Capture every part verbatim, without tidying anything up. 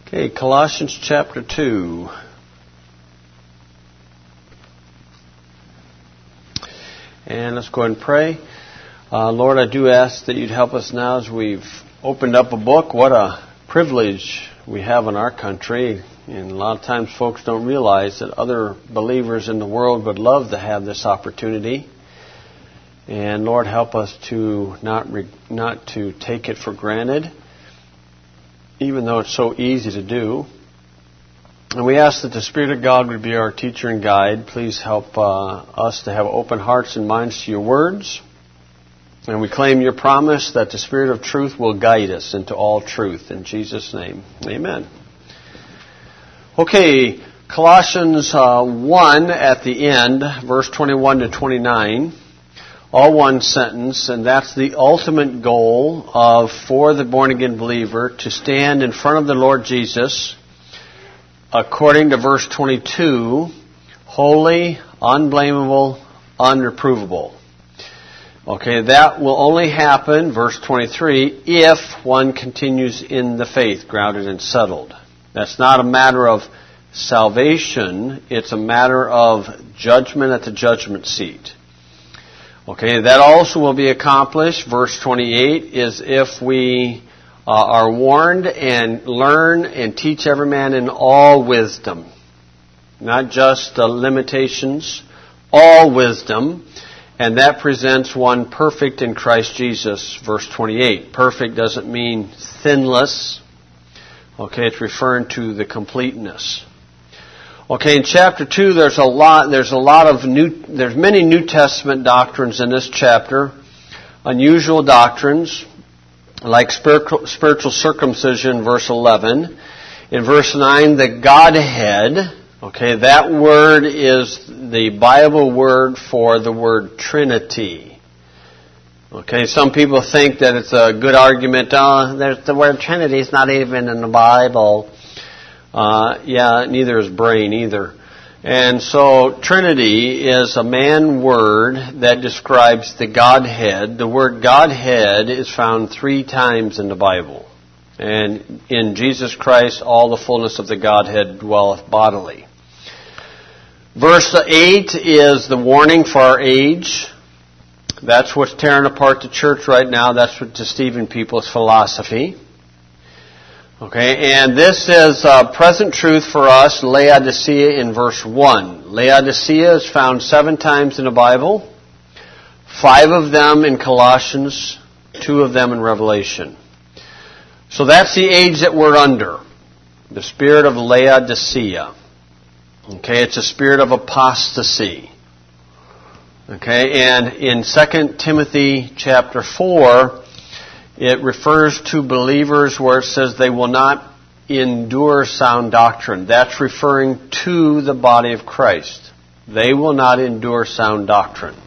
Okay, Colossians chapter two. And let's go ahead and pray. Uh, Lord, I do ask that you'd help us now as we've opened up a book. What a privilege we have in our country. And a lot of times folks don't realize that other believers in the world would love to have this opportunity. And Lord, help us to not re- not to take it for granted, even though it's so easy to do. And we ask that the Spirit of God would be our teacher and guide. Please help uh, us to have open hearts and minds to your words. And we claim your promise that the Spirit of truth will guide us into all truth. In Jesus' name, amen. Okay, Colossians uh, one at the end, verse twenty-one to twenty-nine. All one sentence, and that's the ultimate goal of for the born-again believer to stand in front of the Lord Jesus, according to verse twenty-two, holy, unblameable, unreprovable. Okay, that will only happen, verse twenty-three, if one continues in the faith, grounded and settled. That's not a matter of salvation, it's a matter of judgment at the judgment seat. Okay, that also will be accomplished, verse twenty-eight, is if we uh, are warned and learn and teach every man in all wisdom. Not just the limitations, all wisdom. And that presents one perfect in Christ Jesus, verse twenty-eight. Perfect doesn't mean sinless. Okay, it's referring to the completeness. Okay, in chapter two, there's a lot, there's a lot of new, there's many New Testament doctrines in this chapter. Unusual doctrines, like spiritual, spiritual circumcision, verse eleven. In verse nine, the Godhead. Okay, that word is the Bible word for the word Trinity. Okay, some people think that it's a good argument. Oh, there's the word Trinity is not even in the Bible. Uh, yeah, neither is brain either. And so Trinity is a man word that describes the Godhead. The word Godhead is found three times in the Bible. And in Jesus Christ, all the fullness of the Godhead dwelleth bodily. Verse eight is the warning for our age. That's what's tearing apart the church right now. That's what deceiving people's philosophy. Okay, and this is uh, present truth for us, Laodicea in verse one. Laodicea is found seven times in the Bible, five of them in Colossians, two of them in Revelation. So that's the age that we're under, the spirit of Laodicea. Okay, it's a spirit of apostasy. Okay, and in Second Timothy chapter four, it refers to believers where it says they will not endure sound doctrine. That's referring to the body of Christ. They will not endure sound doctrine.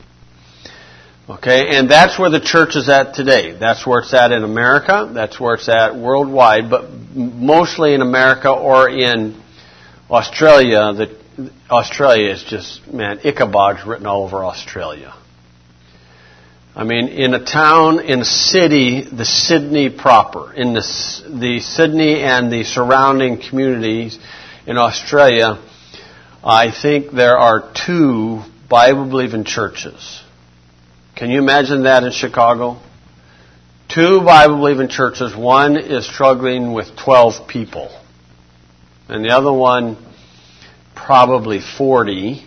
Okay, and that's where the church is at today. That's where it's at in America. That's where it's at worldwide, but mostly in America or in Australia. The, Australia is just, man, Ichabod's written all over Australia. I mean, in a town, in a city, the Sydney proper, in the, the Sydney and the surrounding communities in Australia, I think there are two Bible-believing churches. Can you imagine that in Chicago? Two Bible-believing churches. One is struggling with twelve people. And the other one, probably forty.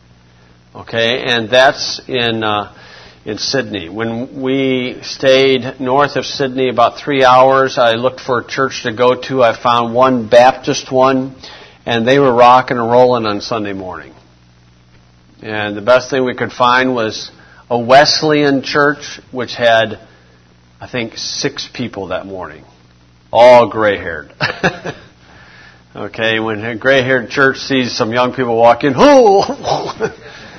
Okay, and that's in... Uh, in Sydney. When we stayed north of Sydney about three hours, I looked for a church to go to. I found one Baptist one, and they were rocking and rolling on Sunday morning. And the best thing we could find was a Wesleyan church, which had, I think, six people that morning. All gray-haired. Okay, when a gray-haired church sees some young people walk in, oh!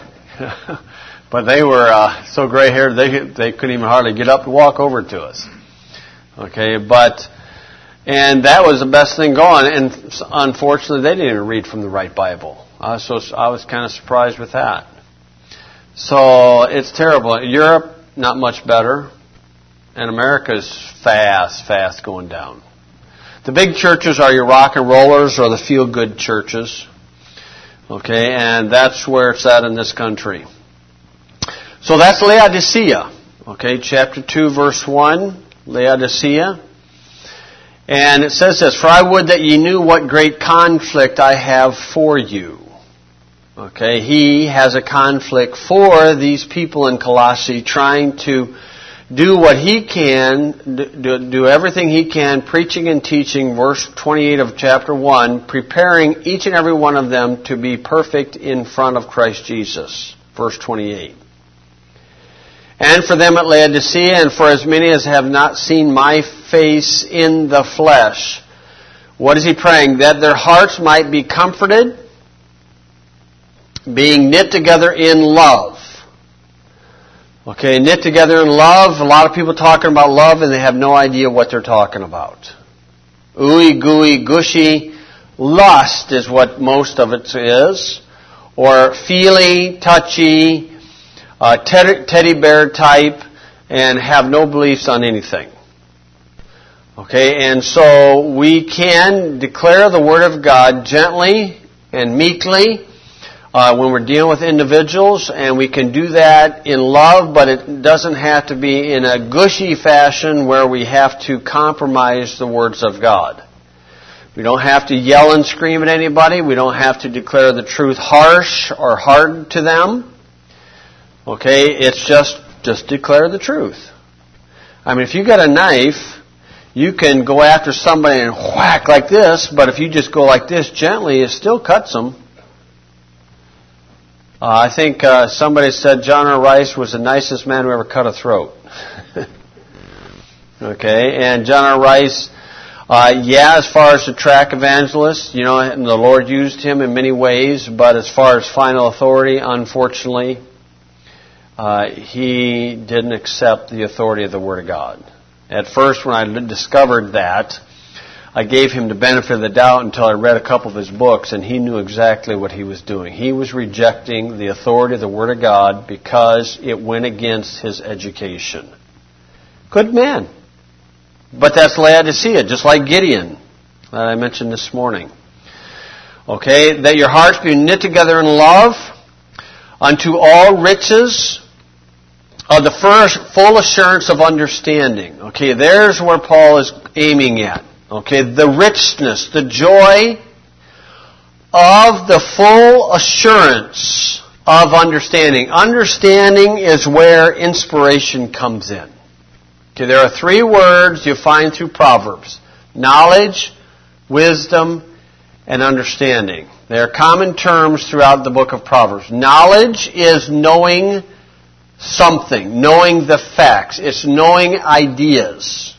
But they were uh, so gray-haired they they couldn't even hardly get up to walk over to us. Okay, but and that was the best thing going. And unfortunately, they didn't even read from the right Bible. I was so I was kind of surprised with that. So it's terrible. Europe, not much better, and America's fast, fast going down. The big churches are your rock and rollers or the feel-good churches. Okay, and that's where it's at in this country. So that's Laodicea. Okay, chapter two, verse one, Laodicea. And it says this, "For I would that ye knew what great conflict I have for you." Okay, he has a conflict for these people in Colossae, trying to do what he can, do, do everything he can, preaching and teaching, verse twenty-eight of chapter one, preparing each and every one of them to be perfect in front of Christ Jesus, verse twenty-eight. "And for them at Laodicea, and for as many as have not seen my face in the flesh." What is he praying? That their hearts might be comforted, being knit together in love. Okay, knit together in love. A lot of people talking about love and they have no idea what they're talking about. Ooey gooey gushy lust is what most of it is. Or feely, touchy, uh, teddy, teddy bear type, and have no beliefs on anything. Okay, and so we can declare the Word of God gently and meekly Uh, when we're dealing with individuals, and we can do that in love, but it doesn't have to be in a gushy fashion where we have to compromise the words of God. We don't have to yell and scream at anybody. We don't have to declare the truth harsh or hard to them. Okay, it's just, just declare the truth. I mean, if you got a knife, you can go after somebody and whack like this, but if you just go like this gently, it still cuts them. Uh, I think uh, somebody said John R. Rice was the nicest man who ever cut a throat. Okay, and John R. Rice, uh, yeah, as far as the track evangelist, you know, and the Lord used him in many ways, but as far as final authority, unfortunately, uh, he didn't accept the authority of the Word of God. At first, when I discovered that, I gave him the benefit of the doubt until I read a couple of his books, and he knew exactly what he was doing. He was rejecting the authority of the Word of God because it went against his education. Good man. But that's Laodicea, just like Gideon, that I mentioned this morning. Okay, that your hearts be knit together in love unto all riches of the first full assurance of understanding. Okay, there's where Paul is aiming at. Okay, the richness, the joy of the full assurance of understanding. Understanding is where inspiration comes in. Okay, there are three words you find through Proverbs: knowledge, wisdom, and understanding. They are common terms throughout the book of Proverbs. Knowledge is knowing something, knowing the facts. It's knowing ideas.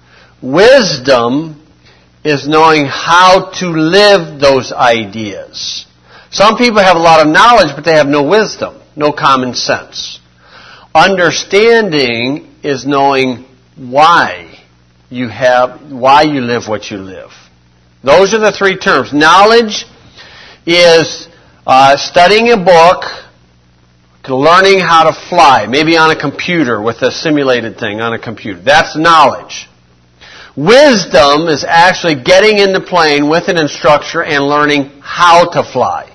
Wisdom is knowing how to live those ideas. Some people have a lot of knowledge, but they have no wisdom, no common sense. Understanding is knowing why you have, why you live what you live. Those are the three terms. Knowledge is uh, studying a book, learning how to fly, maybe on a computer with a simulated thing on a computer. That's knowledge. Wisdom is actually getting in the plane with an instructor and learning how to fly.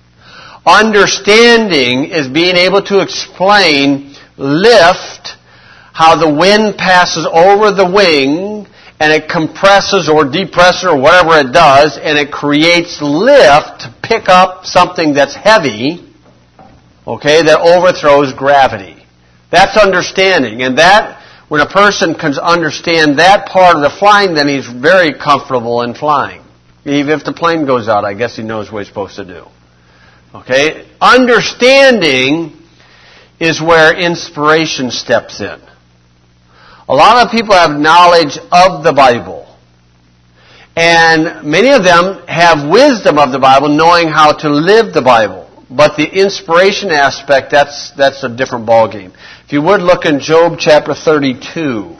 Understanding is being able to explain lift, how the wind passes over the wing and it compresses or depresses or whatever it does, and it creates lift to pick up something that's heavy, okay, that overthrows gravity. That's understanding. And that, when a person can understand that part of the flying, then he's very comfortable in flying. Even if the plane goes out, I guess he knows what he's supposed to do. Okay? Understanding is where inspiration steps in. A lot of people have knowledge of the Bible. And many of them have wisdom of the Bible, knowing how to live the Bible. But the inspiration aspect, that's that's a different ballgame. If you would look in Job chapter thirty-two.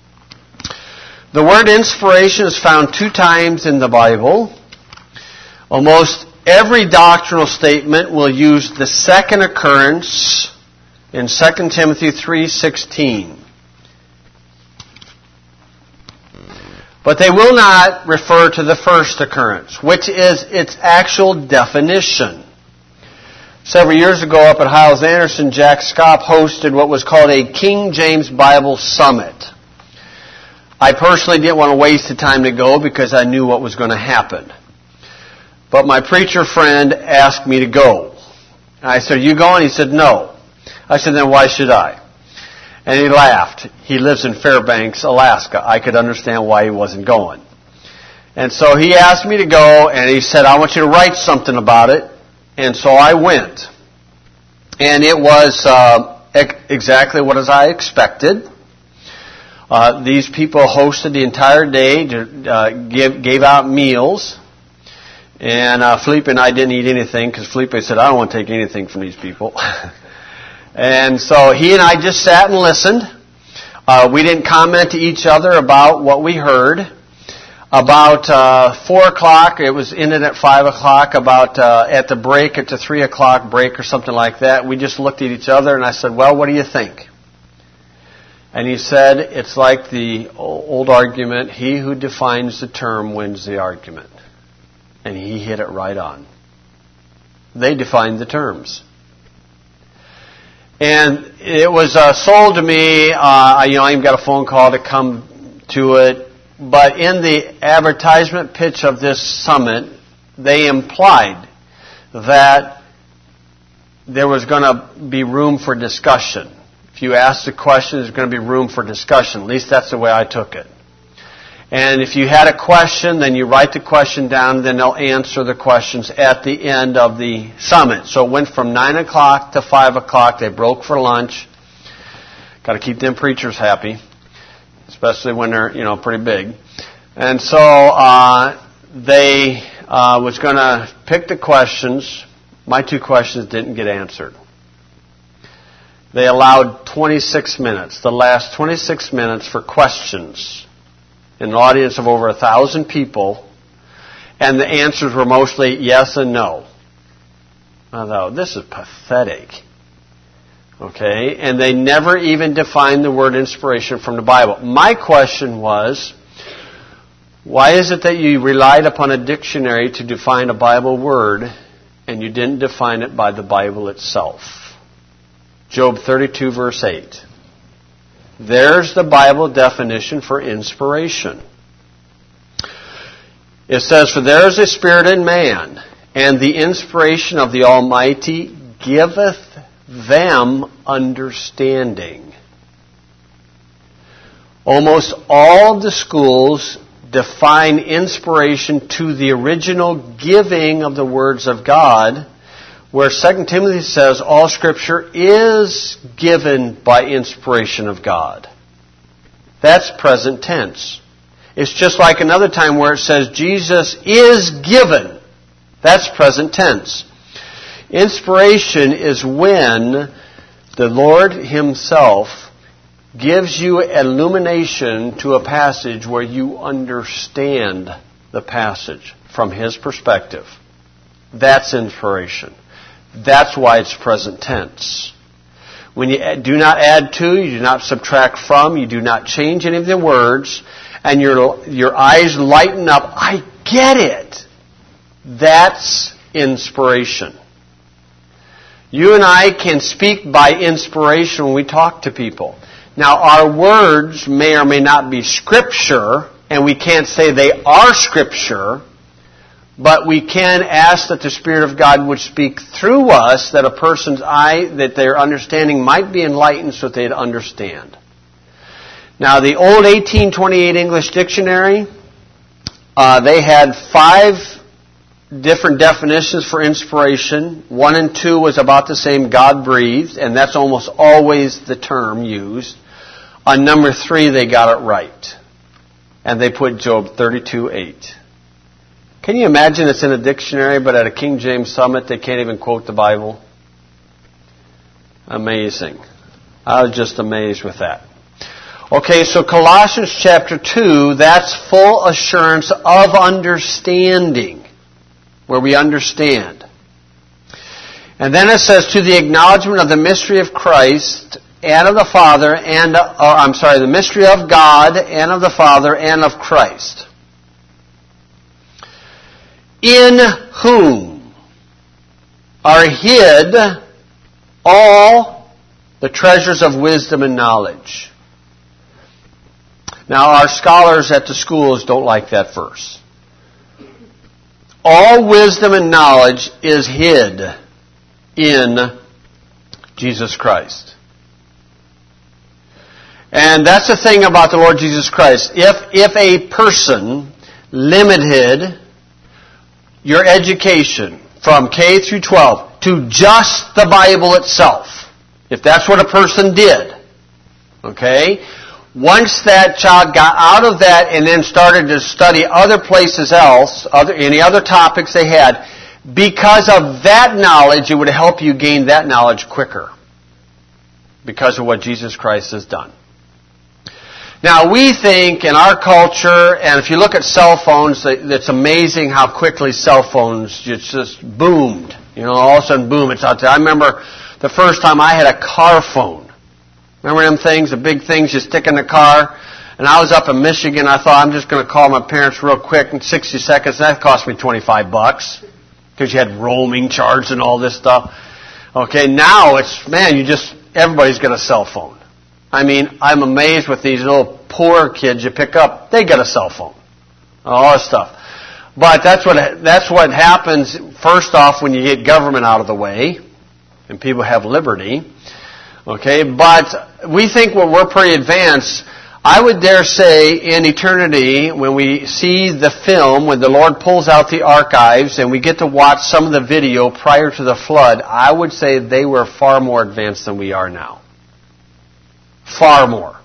The word inspiration is found two times in the Bible. Almost every doctrinal statement will use the second occurrence in Second Timothy three sixteen. But they will not refer to the first occurrence, which is its actual definition. Several years ago up at Hyles-Anderson, Jack Schaap hosted what was called a King James Bible Summit. I personally didn't want to waste the time to go because I knew what was going to happen. But my preacher friend asked me to go. I said, "Are you going?" He said, "No." I said, "Then why should I?" And he laughed. He lives in Fairbanks, Alaska. I could understand why he wasn't going. And so he asked me to go, and he said, "I want you to write something about it." And so I went. And it was uh, ex- exactly what as I expected. Uh, these people hosted the entire day, to, uh, give, gave out meals. And uh, Felipe and I didn't eat anything because Felipe said, "I don't want to take anything from these people." And so he and I just sat and listened. Uh, we didn't comment to each other about what we heard. About uh, four o'clock, it was ended at five o'clock. About uh, at the break, at the three o'clock break or something like that, we just looked at each other and I said, "Well, what do you think?" And he said, "It's like the old argument, he who defines the term wins the argument." And he hit it right on. They defined the terms. And it was uh, sold to me, uh, you know, I even got a phone call to come to it. But in the advertisement pitch of this summit, they implied that there was going to be room for discussion. If you asked a question, there's going to be room for discussion. At least that's the way I took it. And if you had a question, then you write the question down, then they'll answer the questions at the end of the summit. So it went from nine o'clock to five o'clock. They broke for lunch. Got to keep them preachers happy, especially when they're, you know, pretty big. And so uh, they uh, was going to pick the questions. My two questions didn't get answered. They allowed twenty-six minutes, the last twenty-six minutes for questions in an audience of over a thousand people, and the answers were mostly yes and no. I thought, this is pathetic. Okay, and they never even defined the word inspiration from the Bible. My question was, why is it that you relied upon a dictionary to define a Bible word and you didn't define it by the Bible itself? Job thirty-two, verse eight. There's the Bible definition for inspiration. It says, "For there is a spirit in man, and the inspiration of the Almighty giveth them understanding." Almost all of the schools define inspiration to the original giving of the words of God, where Second Timothy says all Scripture is given by inspiration of God. That's present tense. It's just like another time where it says Jesus is given. That's present tense. Inspiration is when the Lord Himself gives you illumination to a passage where you understand the passage from His perspective. That's inspiration. That's why it's present tense. When you do not add to, you do not subtract from, you do not change any of the words, and your your eyes lighten up. I get it. That's inspiration. You and I can speak by inspiration when we talk to people. Now, our words may or may not be Scripture, and we can't say they are Scripture, but we can ask that the Spirit of God would speak through us, that a person's eye, that their understanding might be enlightened so that they'd understand. Now, the old eighteen twenty-eight English Dictionary, uh, they had five different definitions for inspiration. One and two was about the same, God breathed, and that's almost always the term used. On number three, they got it right. And they put Job thirty-two eight. Can you imagine it's in a dictionary, but at a King James Summit, they can't even quote the Bible? Amazing. I was just amazed with that. Okay, so Colossians chapter two, that's full assurance of understanding, where we understand. And then it says, to the acknowledgement of the mystery of Christ, and of the Father, and, or I'm sorry, the mystery of God, and of the Father, and of Christ, in whom are hid all the treasures of wisdom and knowledge. Now, our scholars at the schools don't like that verse. All wisdom and knowledge is hid in Jesus Christ. And that's the thing about the Lord Jesus Christ. If, if a person limited your education from K through twelve to just the Bible itself, if that's what a person did, okay, once that child got out of that and then started to study other places else, other, any other topics they had, because of that knowledge, it would help you gain that knowledge quicker because of what Jesus Christ has done. Now, we think in our culture, and if you look at cell phones, it's amazing how quickly cell phones just, just boomed. You know, all of a sudden, boom, it's out there. I remember the first time I had a car phone. Remember them things, the big things you stick in the car? And I was up in Michigan. I thought, I'm just going to call my parents real quick in sixty seconds. That cost me twenty-five bucks because you had roaming charge and all this stuff. Okay, now it's, man, you just, everybody's got a cell phone. I mean, I'm amazed with these little poor kids you pick up. They got a cell phone. All this stuff. But that's what, that's what happens, first off, when you get government out of the way and people have liberty. Okay, but we think well, we're pretty advanced. I would dare say in eternity, when we see the film, when the Lord pulls out the archives and we get to watch some of the video prior to the flood, I would say they were far more advanced than we are now. Far more.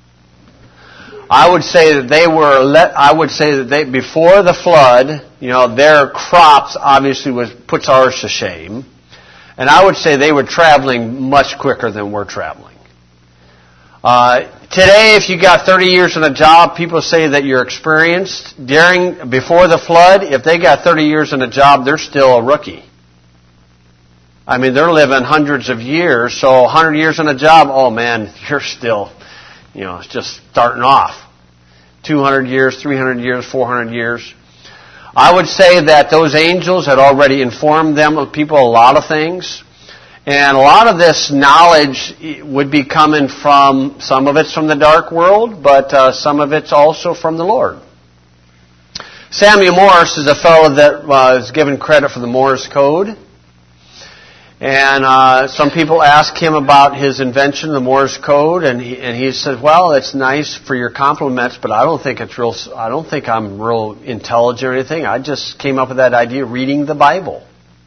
I would say that they were, let, I would say that they, before the flood, you know, their crops obviously was, puts ours to shame. And I would say they were traveling much quicker than we're traveling. Uh, today, if you got thirty years in a job, people say that you're experienced. During, before the flood, if they got thirty years in a job, they're still a rookie. I mean, they're living hundreds of years, so one hundred years in a job, oh man, you're still, you know, it's just starting off. two hundred years, three hundred years, four hundred years. I would say that those angels had already informed them of people a lot of things. And a lot of this knowledge would be coming from, some of it's from the dark world, but uh, some of it's also from the Lord. Samuel Morse is a fellow that uh, is given credit for the Morse code. And uh, some people ask him about his invention, the Morse code, and he, and he said, "Well, it's nice for your compliments, but I don't think it's real. I don't think I'm real intelligent or anything. I just came up with that idea reading the Bible."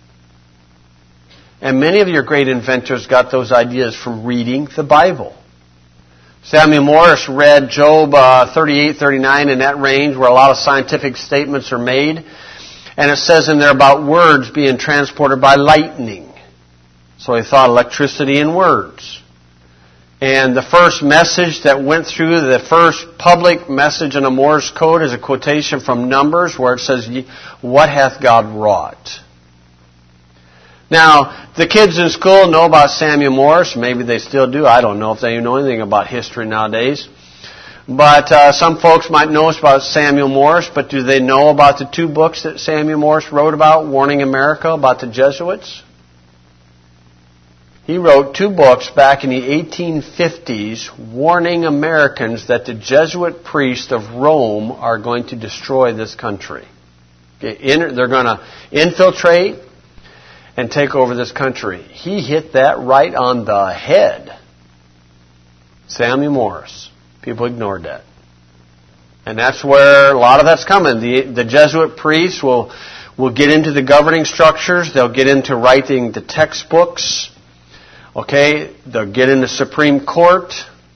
And many of your great inventors got those ideas from reading the Bible. Samuel Morse read Job uh, thirty-eight, thirty-nine in that range, where a lot of scientific statements are made, and it says in there about words being transported by lightning. So he thought electricity and words. And the first message that went through, the first public message in a Morse code is a quotation from Numbers where it says, "What hath God wrought?" Now, the kids in school know about Samuel Morse. Maybe they still do. I don't know if they know anything about history nowadays. But uh, some folks might know about Samuel Morse, but do they know about the two books that Samuel Morse wrote about, Warning America, about the Jesuits? He wrote two books back in the eighteen fifties warning Americans that the Jesuit priests of Rome are going to destroy this country. They're going to infiltrate and take over this country. He hit that right on the head. Samuel Morse. People ignored that. And that's where a lot of that's coming. The, the Jesuit priests will, will get into the governing structures. They'll get into writing the textbooks. Okay, they'll get in the Supreme Court,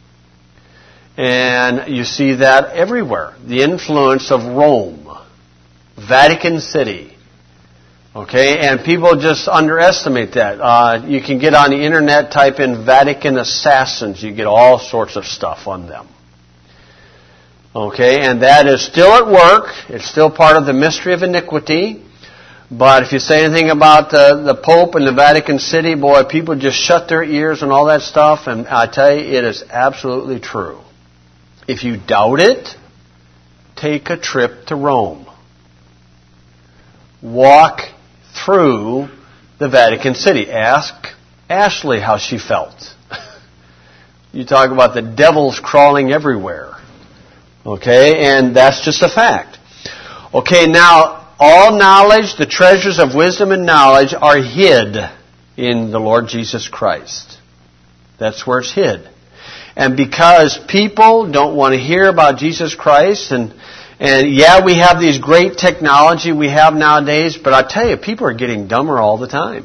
and you see that everywhere. The influence of Rome, Vatican City. Okay, and people just underestimate that. Uh, you can get on the internet, type in Vatican assassins, you get all sorts of stuff on them. Okay, and that is still at work. It's still part of the mystery of iniquity. But if you say anything about the, the Pope and the Vatican City, boy, people just shut their ears and all that stuff. And I tell you, it is absolutely true. If you doubt it, take a trip to Rome. Walk through the Vatican City. Ask Ashley how she felt. You talk about the devils crawling everywhere. Okay, and that's just a fact. Okay, now, all knowledge, the treasures of wisdom and knowledge are hid in the Lord Jesus Christ. That's where it's hid. And because people don't want to hear about Jesus Christ, and and yeah, we have these great technology we have nowadays, but I tell you, people are getting dumber all the time.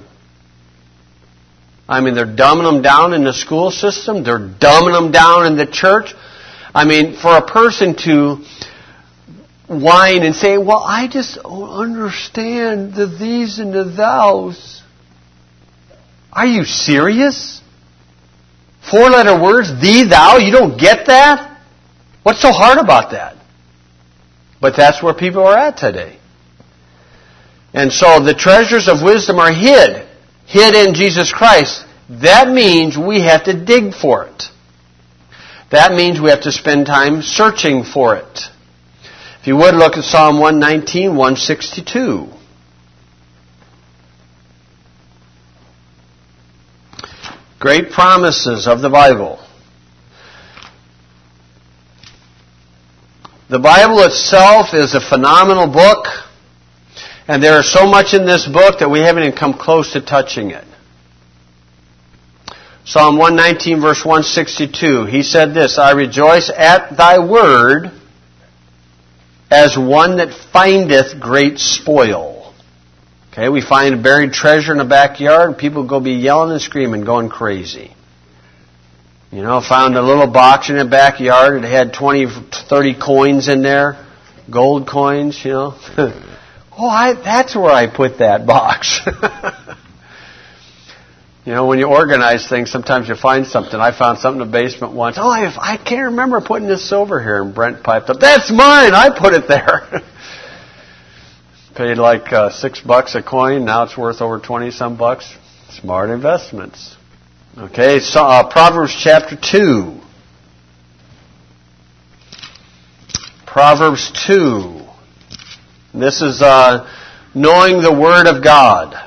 I mean, they're dumbing them down in the school system. They're dumbing them down in the church. I mean, for a person to whine and say, well, I just don't understand the these and the thous. Are you serious? Four-letter words, thee, thou, you don't get that? What's so hard about that? But that's where people are at today. And so the treasures of wisdom are hid. Hid in Jesus Christ. That means we have to dig for it. That means we have to spend time searching for it. If you would, look at Psalm one nineteen, one sixty-two. Great promises of the Bible. The Bible itself is a phenomenal book, and there is so much in this book that we haven't even come close to touching it. Psalm one nineteen, verse one sixty-two, he said this, I rejoice at thy word as one that findeth great spoil. Okay, we find a buried treasure in the backyard, and people go be yelling and screaming, going crazy. You know, found a little box in the backyard. It had twenty, thirty coins in there, gold coins, you know. oh, I, that's where I put that box. You know, when you organize things, sometimes you find something. I found something in the basement once. Oh, I, I can't remember putting this silver here. And Brent piped up, that's mine! I put it there. Paid like uh, six bucks a coin. Now it's worth over twenty some bucks. Smart investments. Okay, so uh, Proverbs chapter two. Proverbs two. This is uh, knowing the Word of God.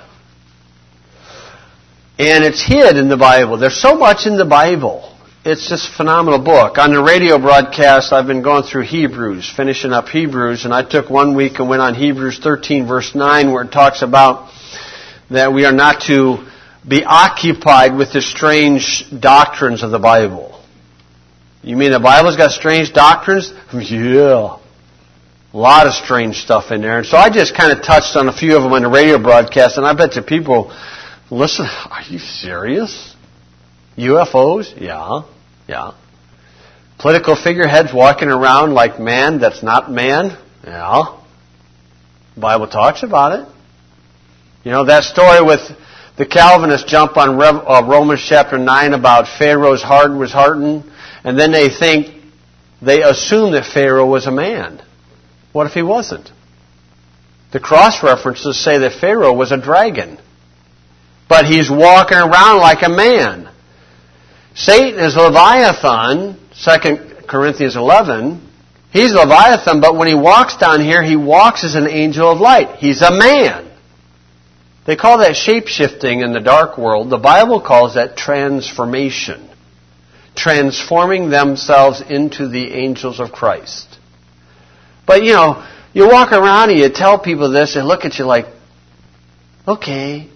And it's hid in the Bible. There's so much in the Bible. It's just a phenomenal book. On the radio broadcast, I've been going through Hebrews, finishing up Hebrews, and I took one week and went on Hebrews thirteen, verse nine, where it talks about that we are not to be occupied with the strange doctrines of the Bible. You mean the Bible's got strange doctrines? Yeah. A lot of strange stuff in there. And so I just kind of touched on a few of them on the radio broadcast, and I bet you people, listen, are you serious? U F Os? Yeah. Yeah. Political figureheads walking around like man that's not man? Yeah. The Bible talks about it. You know, that story with the Calvinists jump on Rev, uh, Romans chapter nine about Pharaoh's heart was hardened, and then they think, they assume that Pharaoh was a man. What if he wasn't? The cross references say that Pharaoh was a dragon. But he's walking around like a man. Satan is Leviathan, Second Corinthians eleven. He's Leviathan, but when he walks down here, he walks as an angel of light. He's a man. They call that shape-shifting in the dark world. The Bible calls that transformation. Transforming themselves into the angels of Christ. But, you know, you walk around and you tell people this, and look at you like, okay.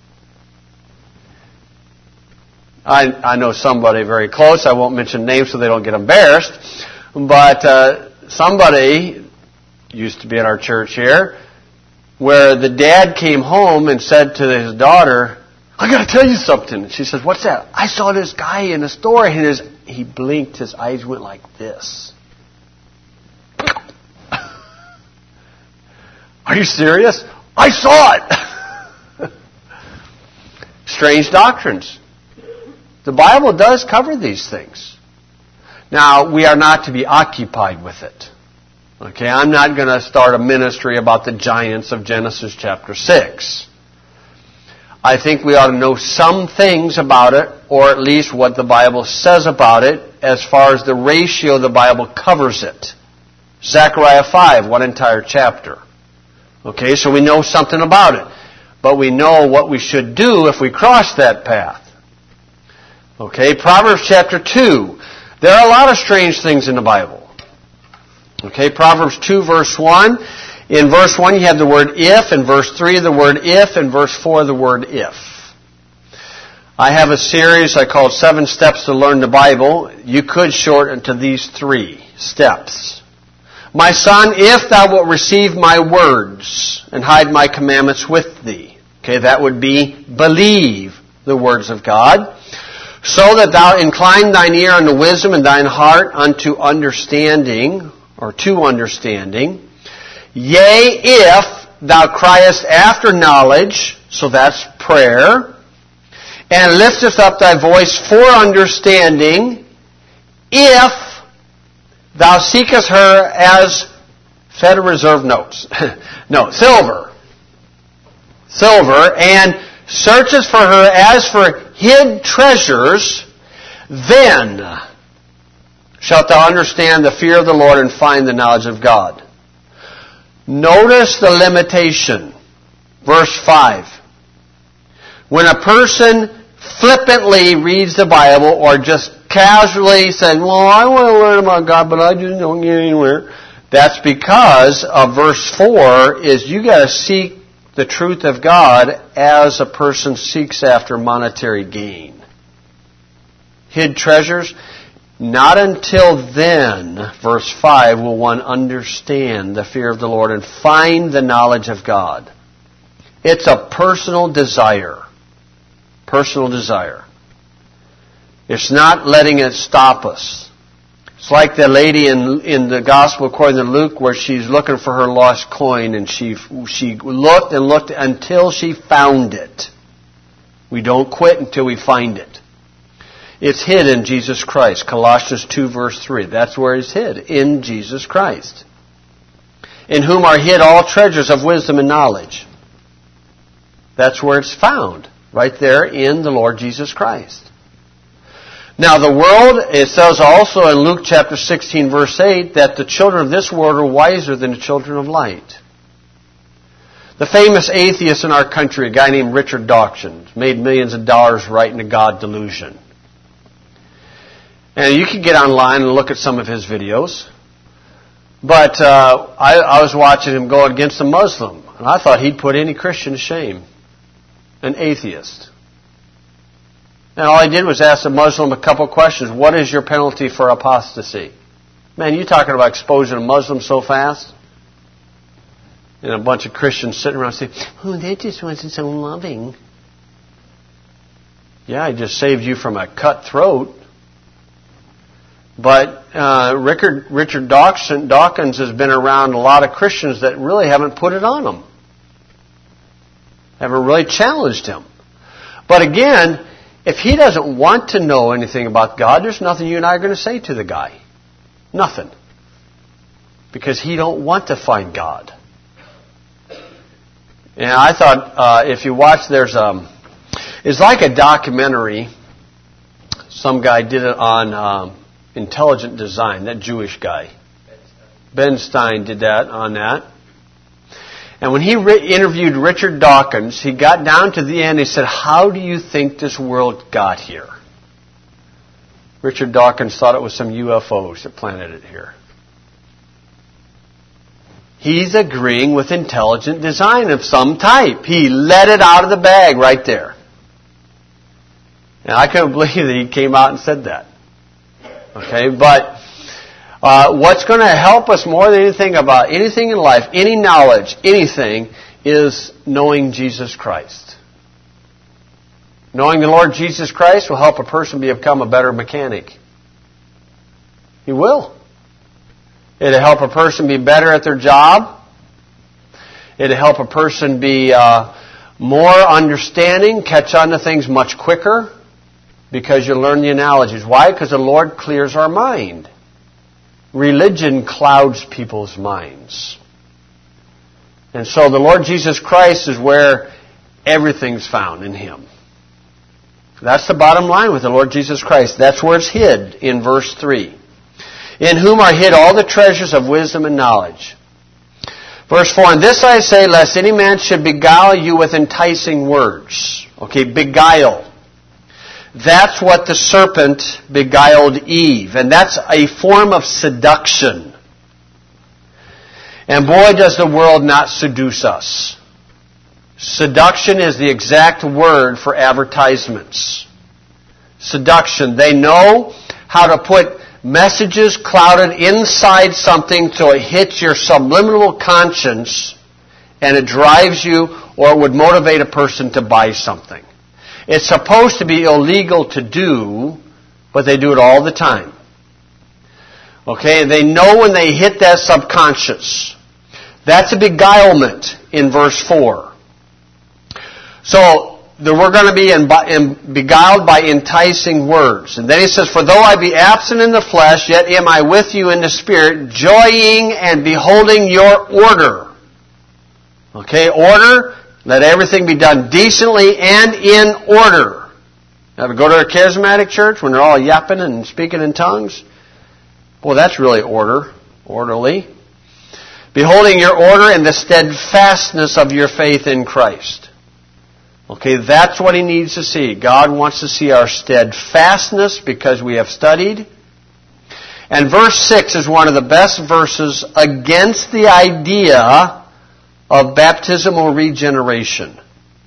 I, I know somebody very close. I won't mention names so they don't get embarrassed. But uh, somebody used to be at our church here, where the dad came home and said to his daughter, I got to tell you something. And she says, what's that? I saw this guy in the store, and his, he blinked. His eyes went like this. Are you serious? I saw it. Strange doctrines. The Bible does cover these things. Now, we are not to be occupied with it. Okay, I'm not going to start a ministry about the giants of Genesis chapter six. I think we ought to know some things about it, or at least what the Bible says about it, as far as the ratio the Bible covers it. Zechariah five, one entire chapter. Okay, so we know something about it. But we know what we should do if we cross that path. Okay, Proverbs chapter two. There are a lot of strange things in the Bible. Okay, Proverbs two verse one. In verse one you have the word if, in verse three the word if, in verse four the word if. I have a series I call Seven Steps to Learn the Bible. You could shorten to these three steps. My son, if thou wilt receive my words and hide my commandments with thee. Okay, that would be believe the words of God. So that thou incline thine ear unto wisdom and thine heart unto understanding, or to understanding. Yea, if thou criest after knowledge, so that's prayer, and liftest up thy voice for understanding, if thou seekest her as Federal Reserve notes, no, silver, silver, and searchest for her as for hid treasures, then shalt thou understand the fear of the Lord and find the knowledge of God. Notice the limitation. Verse five. When a person flippantly reads the Bible or just casually says, well, I want to learn about God, but I just don't get anywhere. That's because of verse four is you got to seek the truth of God as a person seeks after monetary gain. Hid treasures. Not until then, verse five, will one understand the fear of the Lord and find the knowledge of God. It's a personal desire. Personal desire. It's not letting it stop us. It's like the lady in in the Gospel according to Luke where she's looking for her lost coin and she she looked and looked until she found it. We don't quit until we find it. It's hid in Jesus Christ. Colossians two verse three. That's where it's hid. In Jesus Christ. In whom are hid all treasures of wisdom and knowledge. That's where it's found. Right there in the Lord Jesus Christ. Now the world, it says also in Luke chapter sixteen verse eight that the children of this world are wiser than the children of light. The famous atheist in our country, a guy named Richard Dawkins, made millions of dollars writing a God delusion. And you can get online and look at some of his videos. But uh, I, I was watching him go against a Muslim. And I thought he'd put any Christian to shame. An atheist. And all I did was ask the Muslim a couple questions. What is your penalty for apostasy? Man, you talking about exposing a Muslim so fast? And a bunch of Christians sitting around saying, oh, that just wasn't so loving. Yeah, I just saved you from a cut throat. But uh, Richard, Richard Dawkins, Dawkins has been around a lot of Christians that really haven't put it on him. Haven't really challenged him. But again, if he doesn't want to know anything about God, there's nothing you and I are going to say to the guy. Nothing. Because he don't want to find God. And I thought, uh, if you watch, there's um, it's like a documentary. Some guy did it on um, Intelligent Design, that Jewish guy. Ben Stein did that on that. And when he re- interviewed Richard Dawkins, he got down to the end, he said, how do you think this world got here? Richard Dawkins thought it was some U F Os that planted it here. He's agreeing with intelligent design of some type. He let it out of the bag right there. And I couldn't believe that he came out and said that. Okay, but uh, what's going to help us more than anything about anything in life, any knowledge, anything, is knowing Jesus Christ. Knowing the Lord Jesus Christ will help a person become a better mechanic. He will. It'll help a person be better at their job. It'll help a person be uh, more understanding, catch on to things much quicker, because you learn the analogies. Why? Because the Lord clears our mind. religion clouds people's minds. And so the Lord Jesus Christ is where everything's found in Him. That's the bottom line with the Lord Jesus Christ. That's where it's hid in verse three. In whom are hid all the treasures of wisdom and knowledge. Verse four, and this I say, lest any man should beguile you with enticing words. Okay, beguile. That's what the serpent beguiled Eve. And that's a form of seduction. And boy, does the world not seduce us. Seduction is the exact word for advertisements. Seduction. They know how to put messages clouded inside something so it hits your subliminal conscience and it drives you, or it would motivate a person to buy something. It's supposed to be illegal to do, but they do it all the time. Okay, they know when they hit that subconscious. That's a beguilement in verse four. So, we're going to be in, in, beguiled by enticing words. And then he says, for though I be absent in the flesh, yet am I with you in the Spirit, joying and beholding your order. Okay, order. Let everything be done decently and in order. Ever go to a charismatic church when they're all yapping and speaking in tongues? Well, that's really order, orderly. Beholding your order and the steadfastness of your faith in Christ. Okay, that's what He needs to see. God wants to see our steadfastness because we have studied. And verse six is one of the best verses against the idea of baptismal regeneration.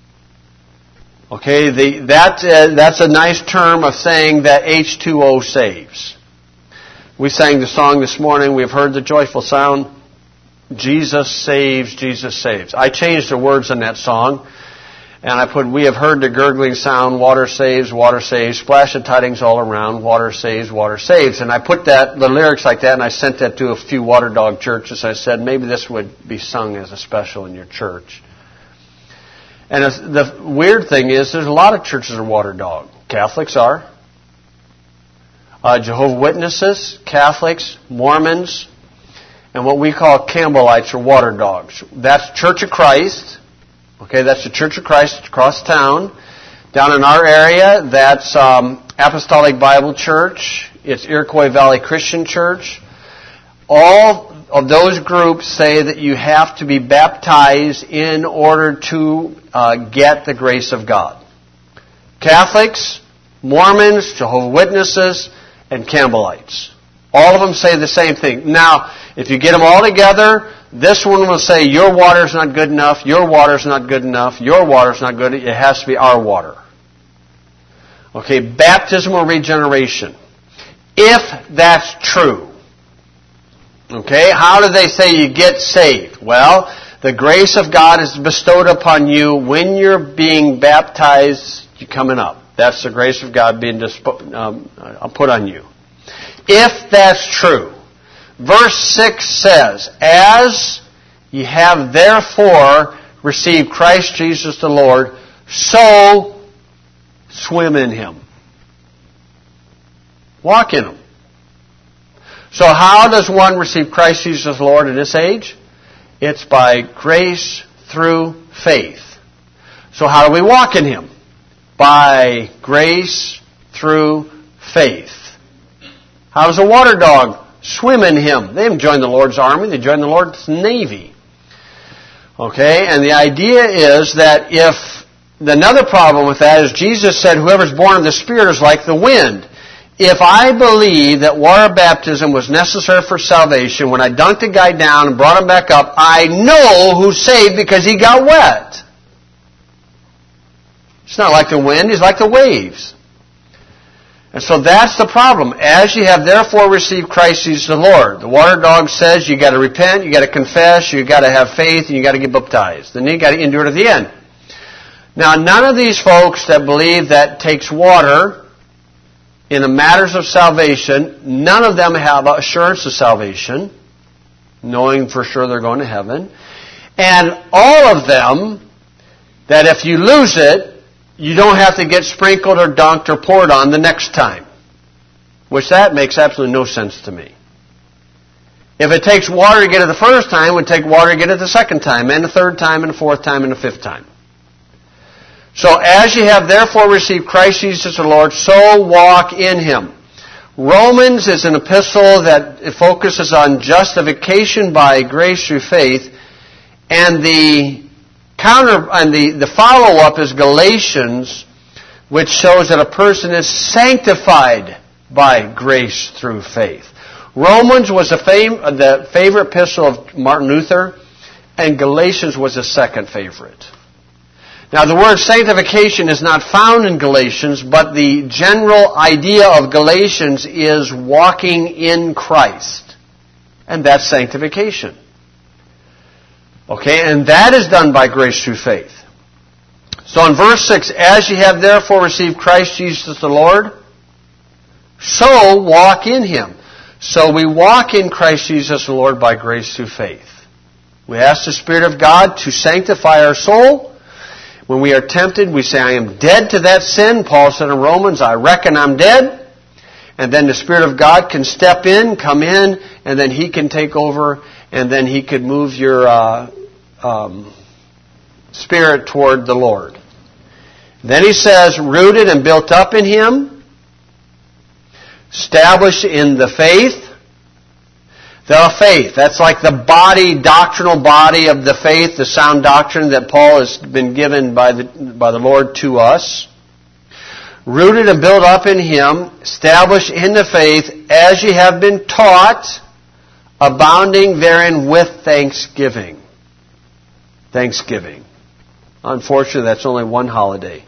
Okay, the, that, uh, that's a nice term of saying that H two O saves. We sang the song this morning, we've heard the joyful sound, Jesus saves, Jesus saves. I changed the words in that song. And I put, we have heard the gurgling sound, water saves, water saves, splash of tidings all around, water saves, water saves. And I put that, the lyrics like that, and I sent that to a few Water Dog churches. I said, maybe this would be sung as a special in your church. And the weird thing is, there's a lot of churches that are Water Dog. Catholics are. Uh, Jehovah's Witnesses, Catholics, Mormons, and what we call Campbellites are Water Dogs. That's Church of Christ. Okay, that's the Church of Christ across town. Down in our area, that's um, Apostolic Bible Church. It's Iroquois Valley Christian Church. All of those groups say that you have to be baptized in order to uh, get the grace of God. Catholics, Mormons, Jehovah's Witnesses, and Campbellites. All of them say the same thing. Now, if you get them all together, this one will say, your water's not good enough, your water's not good enough, your water's not good enough, it has to be our water. Okay, baptismal regeneration. If that's true. Okay, how do they say you get saved? Well, the grace of God is bestowed upon you when you're being baptized, you're coming up. That's the grace of God being dispo- um, put on you. If that's true, verse six says, as ye have therefore received Christ Jesus the Lord, so swim in Him. Walk in Him. So how does one receive Christ Jesus the Lord in this age? It's by grace through faith. So how do we walk in Him? By grace through faith. How does a water dog swim in Him? They haven't joined the Lord's army. They joined the Lord's navy. Okay, and the idea is that if, another problem with that is Jesus said, whoever's born of the Spirit is like the wind. If I believe that water baptism was necessary for salvation, when I dunked a guy down and brought him back up, I know who's saved because he got wet. It's not like the wind, he's like the waves. And so that's the problem. As you have therefore received Christ Jesus the Lord, the water dog says you got to repent, you got to confess, you got to have faith, and you got to get baptized. Then you got to endure to the end. Now, none of these folks that believe that takes water in the matters of salvation, none of them have assurance of salvation, knowing for sure they're going to heaven. And all of them, that if you lose it, you don't have to get sprinkled or dunked or poured on the next time. Which that makes absolutely no sense to me. If it takes water to get it the first time, it would take water to get it the second time, and the third time, and the fourth time, and the fifth time. So as ye have therefore received Christ Jesus the Lord, so walk in Him. Romans is an epistle that focuses on justification by grace through faith, and the counter and the, the follow-up is Galatians, which shows that a person is sanctified by grace through faith. Romans was the, fam- the favorite epistle of Martin Luther, and Galatians was the second favorite. Now, the word sanctification is not found in Galatians, but the general idea of Galatians is walking in Christ. And that's sanctification. Okay, and that is done by grace through faith. So in verse six, as ye have therefore received Christ Jesus the Lord, so walk in Him. So we walk in Christ Jesus the Lord by grace through faith. We ask the Spirit of God to sanctify our soul. When we are tempted, we say, I am dead to that sin. Paul said in Romans, I reckon I'm dead. And then the Spirit of God can step in, come in, and then He can take over, and then He could move your uh, um, spirit toward the Lord. Then he says, rooted and built up in Him, established in the faith. The faith, that's like the body, doctrinal body of the faith, the sound doctrine that Paul has been given by the, by the Lord to us. Rooted and built up in Him, established in the faith, as ye have been taught, abounding therein with thanksgiving. Thanksgiving. Unfortunately, that's only one holiday.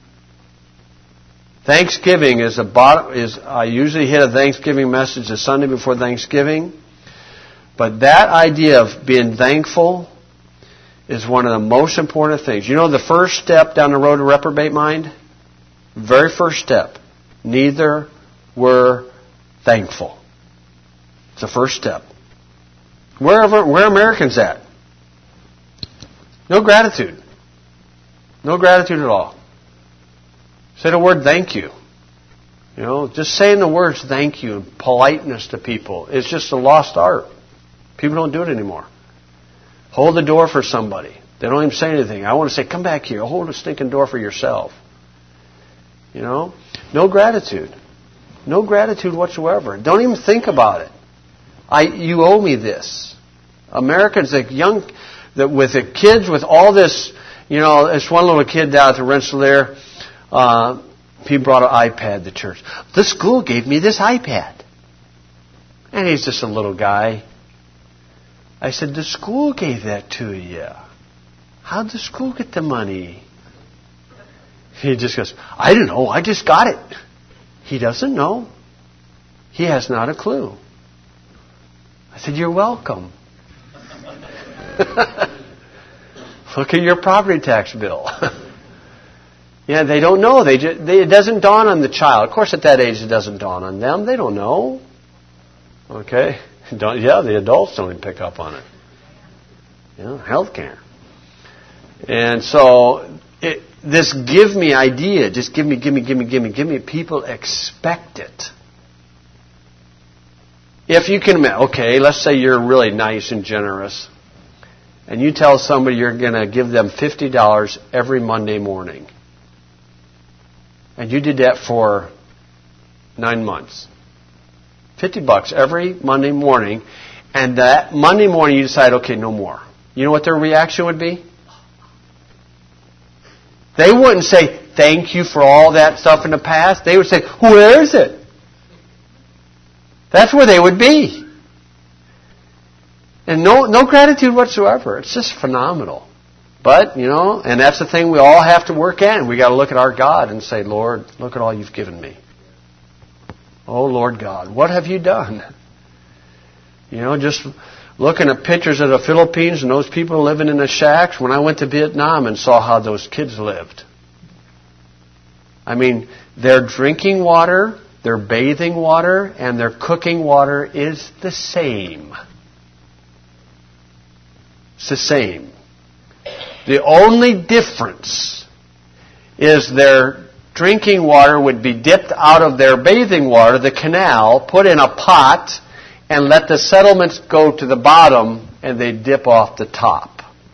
Thanksgiving is a is I usually hit a Thanksgiving message the Sunday before Thanksgiving. But that idea of being thankful is one of the most important things. You know the first step down the road to reprobate mind? Very first step. Neither were thankful. It's the first step. Wherever, where are Americans at? No gratitude. No gratitude at all. Say the word thank you. You know, just saying the words thank you and politeness to people is just a lost art. People don't do it anymore. Hold the door for somebody. They don't even say anything. I want to say, come back here. Hold the stinking door for yourself. You know? No gratitude. No gratitude whatsoever. Don't even think about it. I, you owe me this. Americans, the young, the, with the kids, with all this, you know, this one little kid down at the Rensselaer, uh, he brought an iPad to church. The school gave me this iPad. And he's just a little guy. I said, the school gave that to you. How'd the school get the money? He just goes, I don't know. I just got it. He doesn't know. He has not a clue. I said, you're welcome. Look at your property tax bill. Yeah, they don't know. They, just, they it doesn't dawn on the child. Of course, at that age, it doesn't dawn on them. They don't know. Okay? Don't, yeah, the adults don't even pick up on it. You know, health care. And so, it, this give me idea, just give me, give me, give me, give me, give me, people expect it. If you can, okay, let's say you're really nice and generous, and you tell somebody you're going to give them fifty dollars every Monday morning. And you did that for nine months. fifty bucks every Monday morning, and that Monday morning you decide, okay, no more. You know what their reaction would be? They wouldn't say, thank you for all that stuff in the past. They would say, where is it? That's where they would be. And no, no gratitude whatsoever. It's just phenomenal. But, you know, and that's the thing we all have to work at. And we got to look at our God and say, Lord, look at all you've given me. Oh, Lord God, what have you done? You know, just looking at pictures of the Philippines and those people living in the shacks. When I went to Vietnam and saw how those kids lived. I mean, their drinking water, their bathing water, and their cooking water is the same. It's the same. The only difference is their drinking water would be dipped out of their bathing water, the canal, put in a pot, and let the settlements go to the bottom, and they dip off the top.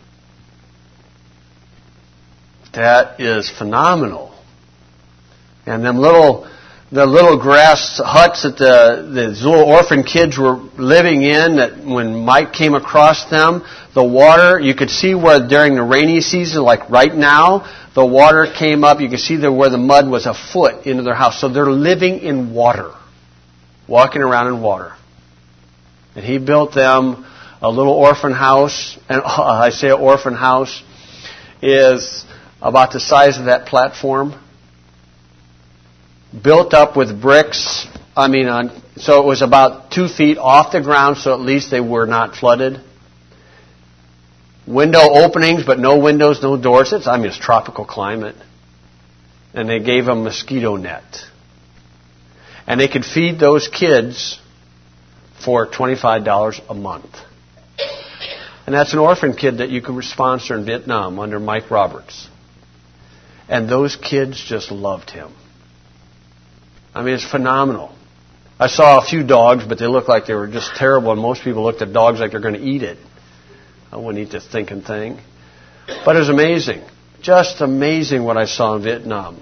That is phenomenal. And them little, the little grass huts that the, the little orphan kids were living in, that when Mike came across them, the water, you could see where during the rainy season, like right now, the water came up. You could see there where the mud was a foot into their house. So they're living in water, walking around in water. And he built them a little orphan house. And uh, I say an orphan house is about the size of that platform, built up with bricks. I mean, on, so it was about two feet off the ground, so at least they were not flooded. Window openings, but no windows, no doors. It's, I mean, it's tropical climate. And they gave them a mosquito net. And they could feed those kids for twenty-five dollars a month. And that's an orphan kid that you could sponsor in Vietnam under Mike Roberts. And those kids just loved him. I mean, it's phenomenal. I saw a few dogs, but they looked like they were just terrible. And most people looked at dogs like they're going to eat it. I wouldn't eat this thinking thing. But it was amazing. Just amazing what I saw in Vietnam.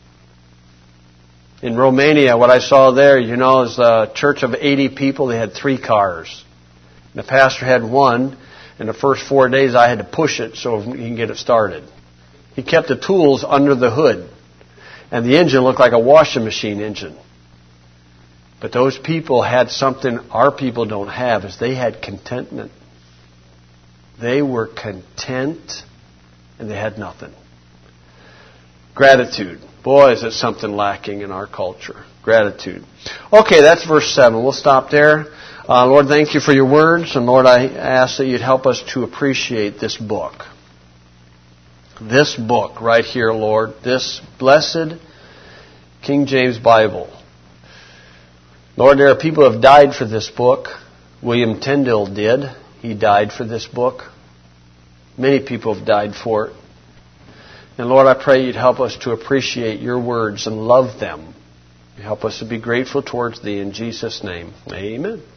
In Romania, what I saw there, you know, is a church of eighty people. They had three cars. The pastor had one. In the first four days, I had to push it so he can get it started. He kept the tools under the hood. And the engine looked like a washing machine engine. But those people had something our people don't have, is they had contentment. They were content and they had nothing. Gratitude. Boy, is it something lacking in our culture. Gratitude. Okay, that's verse seven. We'll stop there. Uh, Lord, thank you for your words. And Lord, I ask that you'd help us to appreciate this book. This book right here, Lord. This blessed King James Bible. Lord, there are people who have died for this book. William Tyndale did. He died for this book. Many people have died for it. And Lord, I pray you'd help us to appreciate your words and love them. Help us to be grateful towards thee in Jesus' name. Amen.